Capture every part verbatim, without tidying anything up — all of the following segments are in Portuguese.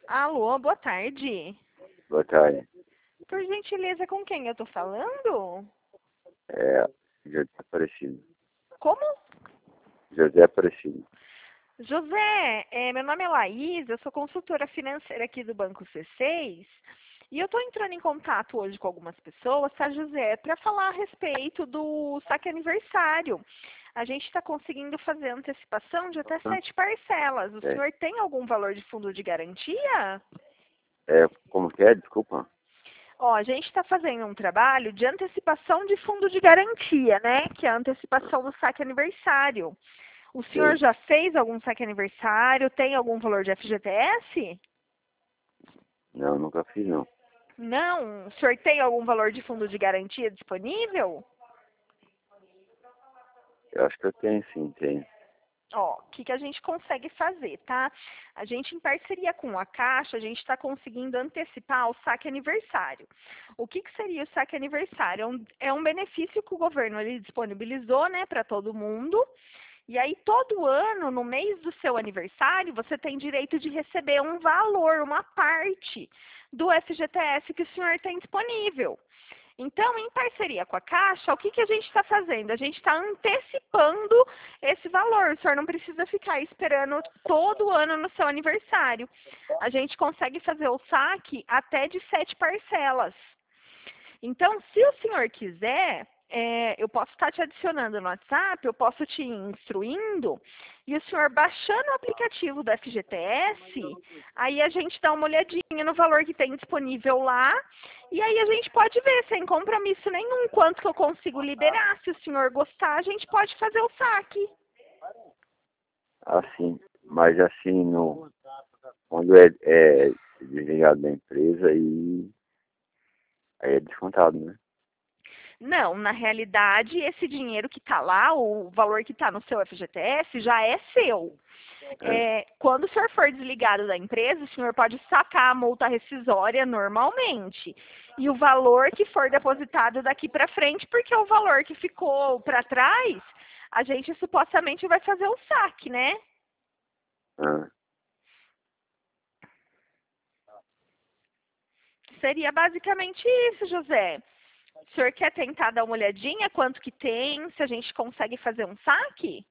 Alô, boa tarde. Boa tarde. Por gentileza, com quem eu tô falando? É José Aparecido. Como? José Aparecido. José, é, meu nome é Laís, eu sou consultora financeira aqui do Banco C seis e eu estou entrando em contato hoje com algumas pessoas, tá, José, para falar a respeito do saque aniversário. A gente está conseguindo fazer antecipação de até sete parcelas. O É, senhor tem algum valor de fundo de garantia? é, como que é? Desculpa. Ó, a gente está fazendo um trabalho de antecipação de fundo de garantia, né? Que é a antecipação do saque aniversário. O senhor Sei. já fez algum saque aniversário? Tem algum valor de F G T S? Não, nunca fiz, não. Não? O senhor tem algum valor de fundo de garantia disponível? Eu acho que eu tenho, sim, tenho. Ó, o que, que a gente consegue fazer, tá? A gente, em parceria com a Caixa, a gente está conseguindo antecipar o saque aniversário. O que, que seria o saque aniversário? É um, é um benefício que o governo ele disponibilizou, né, para todo mundo. E aí, todo ano, no mês do seu aniversário, você tem direito de receber um valor, uma parte do F G T S que o senhor tem disponível. Então, em parceria com a Caixa, o que, que a gente está fazendo? A gente está antecipando esse valor. O senhor não precisa ficar esperando todo ano no seu aniversário. A gente consegue fazer o saque até de sete parcelas. Então, se o senhor quiser, é, eu posso estar te adicionando no WhatsApp, eu posso te instruindo, e o senhor baixando o aplicativo do F G T S, aí a gente dá uma olhadinha no valor que tem disponível lá, e aí a gente pode ver, sem compromisso nenhum, quanto que eu consigo liberar. Se o senhor gostar, a gente pode fazer o saque. Assim, mas assim, no, quando é, é desligado da empresa, aí, aí é descontado, né? Não, na realidade, esse dinheiro que está lá, o valor que está no seu F G T S, já é seu. É. É, quando o senhor for desligado da empresa, o senhor pode sacar a multa rescisória normalmente. E o valor que for depositado daqui para frente, porque o valor que ficou para trás, a gente supostamente vai fazer o saque, né? Ah, Seria basicamente isso, José. O senhor quer tentar dar uma olhadinha quanto que tem, se a gente consegue fazer um saque?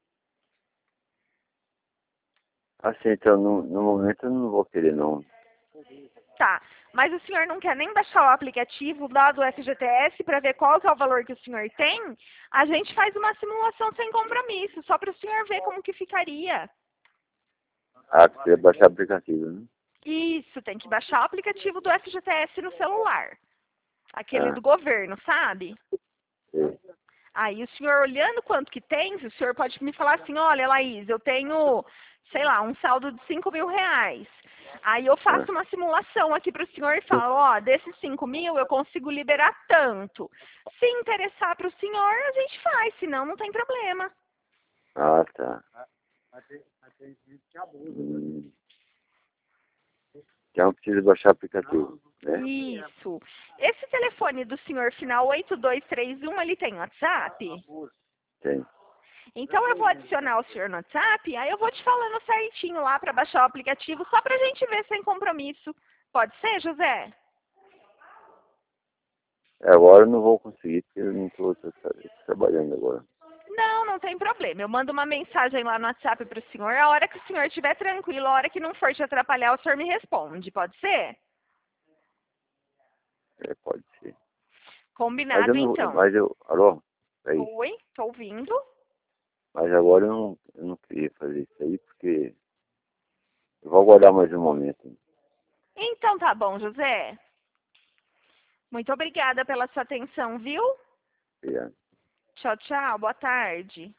assim, então, no, no momento eu não vou querer, não. Tá, mas o senhor não quer nem baixar o aplicativo lá do F G T S para ver qual que é o valor que o senhor tem? A gente faz uma simulação sem compromisso, só para o senhor ver como que ficaria. Ah, precisa baixar o aplicativo, né? Isso, tem que baixar o aplicativo do F G T S no celular. Aquele Ah, do governo, sabe? sei. Aí o senhor olhando quanto que tem, o senhor pode me falar assim, olha, Laís, eu tenho, sei lá, um saldo de cinco mil reais. Aí eu Ah, faço uma simulação aqui para o senhor e falo, ó, desses cinco mil eu consigo liberar tanto. Se interessar para o senhor, a gente faz, senão não tem problema. ah tá. Hum, então precisa baixar o aplicativo, né? Isso. Esse telefone do senhor final oito dois três um, ele tem WhatsApp? Tem. Então eu vou adicionar o senhor no WhatsApp, aí eu vou te falando certinho lá para baixar o aplicativo, só para a gente ver sem compromisso. Pode ser, José? É, agora eu não vou conseguir, porque eu não estou trabalhando agora. Não, não tem problema. Eu mando uma mensagem lá no WhatsApp para o senhor. A hora que o senhor estiver tranquilo, a hora que não for te atrapalhar, o senhor me responde. Pode ser? É, pode ser. Mas eu Combinado, não, então. mas eu, alô? Aí, Oi, tô ouvindo. mas agora eu não, eu não queria fazer isso aí, porque eu vou aguardar mais um momento. Então tá bom, José. Muito obrigada pela sua atenção, viu? Obrigado. Tchau, tchau. Boa tarde.